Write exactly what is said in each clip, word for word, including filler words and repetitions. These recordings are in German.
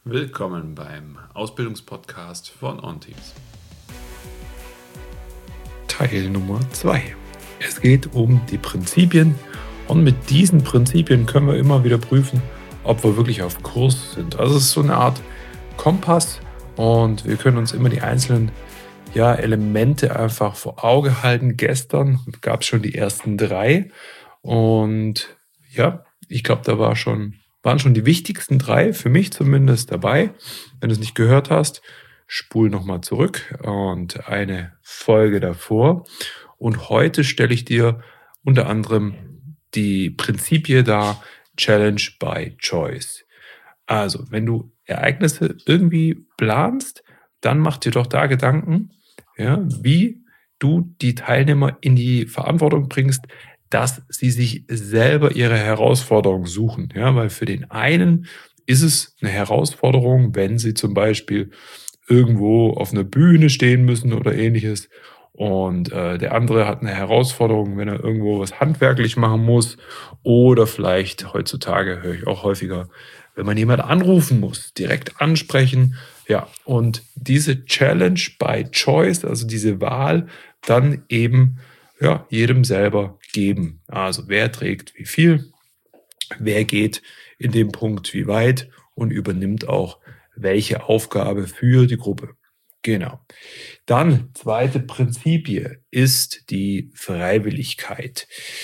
Willkommen beim Ausbildungspodcast von OnTeams. Teil Nummer zwei. Es geht um die Prinzipien und mit diesen Prinzipien können wir immer wieder prüfen, ob wir wirklich auf Kurs sind. Also es ist so eine Art Kompass und wir können uns immer die einzelnen ja, Elemente einfach vor Auge halten. Gestern gab es schon die ersten drei und ja, ich glaube, da war schon, waren schon die wichtigsten drei, für mich zumindest, dabei. Wenn du es nicht gehört hast, spul nochmal zurück und eine Folge davor. Und heute stelle ich dir unter anderem die Prinzipie dar, Challenge by Choice. Also, wenn du Ereignisse irgendwie planst, dann mach dir doch da Gedanken, ja, wie du die Teilnehmer in die Verantwortung bringst, dass sie sich selber ihre Herausforderung suchen. Ja, weil für den einen ist es eine Herausforderung, wenn sie zum Beispiel irgendwo auf einer Bühne stehen müssen oder ähnliches. Und äh, der andere hat eine Herausforderung, wenn er irgendwo was handwerklich machen muss. Oder vielleicht heutzutage höre ich auch häufiger, wenn man jemanden anrufen muss, direkt ansprechen. Ja, und diese Challenge by Choice, also diese Wahl, dann eben ja, jedem selber geben. Also wer trägt wie viel, wer geht in dem Punkt wie weit und übernimmt auch welche Aufgabe für die Gruppe. Genau. Dann, zweite Prinzipie ist die Freiwilligkeit.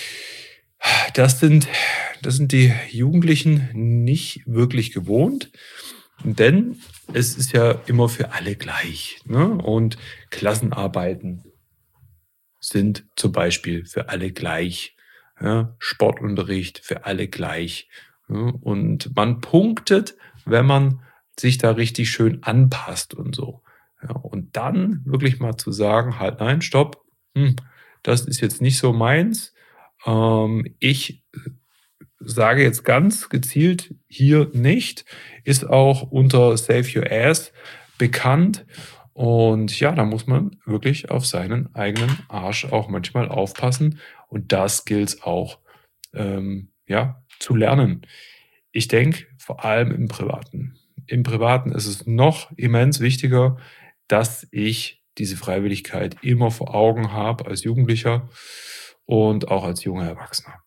Das sind, das sind die Jugendlichen nicht wirklich gewohnt, denn es ist ja immer für alle gleich. Ne? Und Klassenarbeiten sind zum Beispiel für alle gleich. Ja? Sportunterricht für alle gleich. Ja? Und man punktet, wenn man sich da richtig schön anpasst und so. Ja, und dann wirklich mal zu sagen, halt, nein, stopp, hm, das ist jetzt nicht so meins. Ähm, ich sage jetzt ganz gezielt hier nicht, ist auch unter Save Your Ass bekannt. Und ja, da muss man wirklich auf seinen eigenen Arsch auch manchmal aufpassen. Und das gilt es auch ähm, ja, zu lernen. Ich denke, vor allem im Privaten. Im Privaten ist es noch immens wichtiger, dass ich diese Freiwilligkeit immer vor Augen habe als Jugendlicher und auch als junger Erwachsener.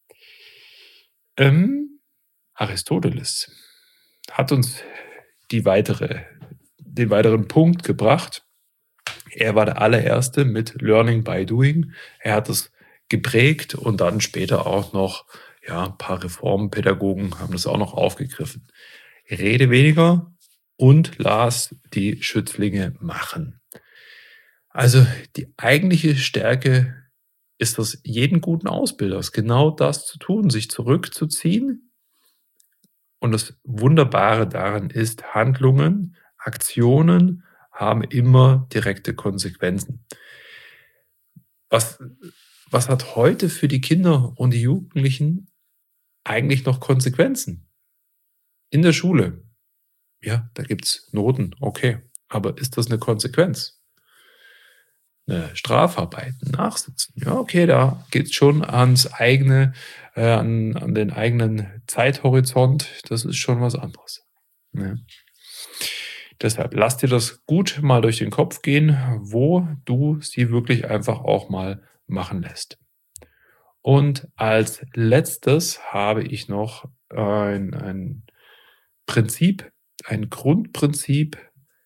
Ähm, Aristoteles hat uns die weitere, den weiteren Punkt gebracht. Er war der allererste mit Learning by Doing. Er hat es geprägt und dann später auch noch ja, ein paar Reformpädagogen haben das auch noch aufgegriffen. Rede weniger und las die Schützlinge machen. Also die eigentliche Stärke ist das jeden guten Ausbilders, genau das zu tun, sich zurückzuziehen. Und das Wunderbare daran ist, Handlungen, Aktionen haben immer direkte Konsequenzen. Was, was hat heute für die Kinder und die Jugendlichen eigentlich noch Konsequenzen? In der Schule, ja, da gibt es Noten, okay. Aber ist das eine Konsequenz? Eine Strafarbeit, ein Nachsitzen, ja, okay, da geht es schon ans eigene, äh, an, an den eigenen Zeithorizont. Das ist schon was anderes. Ja. Deshalb lass dir das gut mal durch den Kopf gehen, wo du sie wirklich einfach auch mal machen lässt. Und als letztes habe ich noch ein, ein Prinzip, ein Grundprinzip,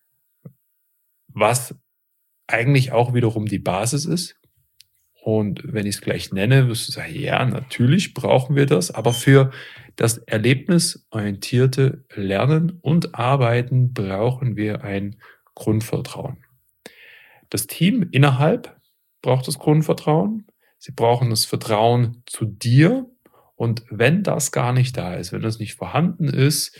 was eigentlich auch wiederum die Basis ist. Und wenn ich es gleich nenne, wirst du sagen, ja, natürlich brauchen wir das, aber für das erlebnisorientierte Lernen und Arbeiten brauchen wir ein Grundvertrauen. Das Team innerhalb braucht das Grundvertrauen. Sie brauchen das Vertrauen zu dir. Und wenn das gar nicht da ist, wenn das nicht vorhanden ist,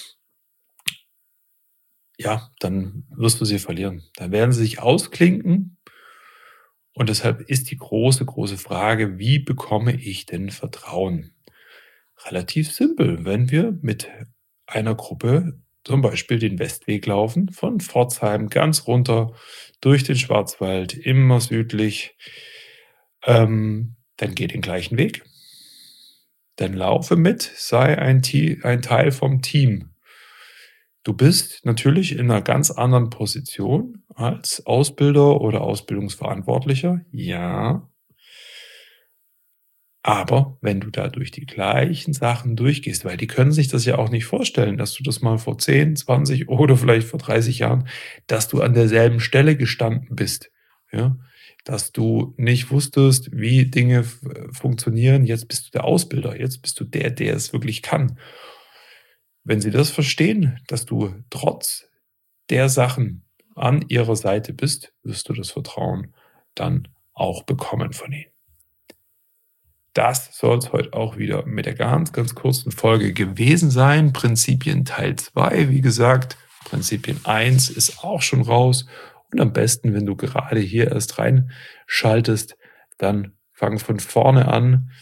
ja, dann wirst du sie verlieren. Dann werden sie sich ausklinken. Und deshalb ist die große, große Frage, wie bekomme ich denn Vertrauen? Relativ simpel, wenn wir mit einer Gruppe zum Beispiel den Westweg laufen, von Pforzheim ganz runter durch den Schwarzwald, immer südlich, ähm, dann geh den gleichen Weg. Dann laufe mit, sei ein, ein Teil vom Team. Du bist natürlich in einer ganz anderen Position als Ausbilder oder Ausbildungsverantwortlicher, ja. Aber wenn du da durch die gleichen Sachen durchgehst, weil die können sich das ja auch nicht vorstellen, dass du das mal vor zehn, zwanzig oder vielleicht vor dreißig Jahren, dass du an derselben Stelle gestanden bist, ja? Dass du nicht wusstest, wie Dinge f funktionieren. Jetzt bist du der Ausbilder, jetzt bist du der, der es wirklich kann. Wenn sie das verstehen, dass du trotz der Sachen an ihrer Seite bist, wirst du das Vertrauen dann auch bekommen von ihnen. Das soll es heute auch wieder mit der ganz, ganz kurzen Folge gewesen sein. Prinzipien Teil zwei, wie gesagt, Prinzipien eins ist auch schon raus. Und am besten, wenn du gerade hier erst reinschaltest, dann fang von vorne an.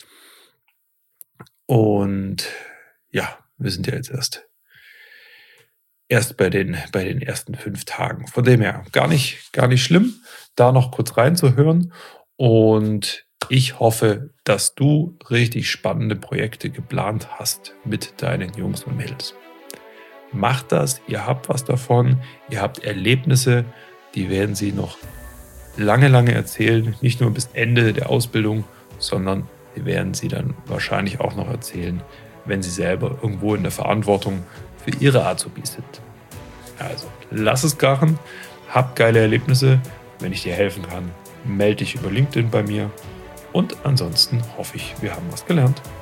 Und ja, wir sind ja jetzt erst, erst bei den, bei den ersten fünf Tagen. Von dem her gar nicht, gar nicht schlimm, da noch kurz reinzuhören. Und ich hoffe, dass du richtig spannende Projekte geplant hast mit deinen Jungs und Mädels. Macht das, ihr habt was davon, ihr habt Erlebnisse, die werden sie noch lange, lange erzählen, nicht nur bis Ende der Ausbildung, sondern die werden sie dann wahrscheinlich auch noch erzählen, wenn sie selber irgendwo in der Verantwortung für ihre Azubis sind. Also, lass es krachen, hab geile Erlebnisse, wenn ich dir helfen kann, melde dich über LinkedIn bei mir. Und ansonsten hoffe ich, wir haben was gelernt.